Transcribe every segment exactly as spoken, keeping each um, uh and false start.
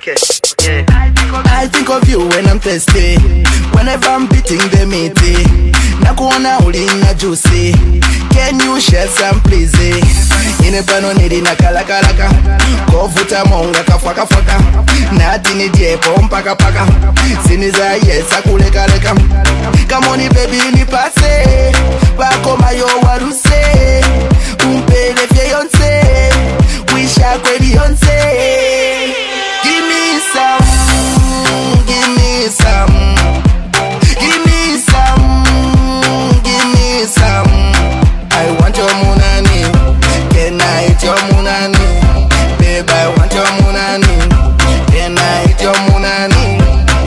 Okay, okay. I think of you when I'm thirsty, whenever I'm beating the meaty. Nakuona ulina juicy, can you share some please? Ine pano nili na kalakalaka, kovuta monga kafaka faka. Nati ni diepo mpaka paka, siniza yesa kuleka leka. Come on baby ni pase, bako mayo waruse. Umpele fiancé, wisha kwe Beyonce. Give me some, give me some, give me some, give me some. I want your munani, can I eat your munani? Babe, I want your munani, can I eat your munani?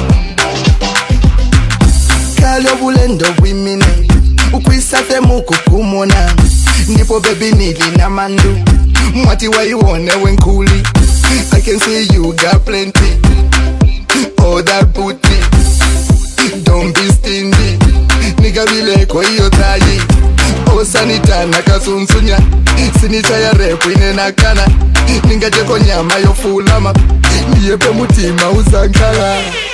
Kalyo bulendo wimine, ukwisate muku kumona. Ndipo baby nili na mandu, mwati wa iwone wenkuli. I can see you got plenty, all that booty. Don't be stingy, nigga bile kwa iyo tayi. O sanita nakasunsunya, sinita ya repu ine nakana. Ninga jeko nyama yo fulama, niyepe mutima uzankala.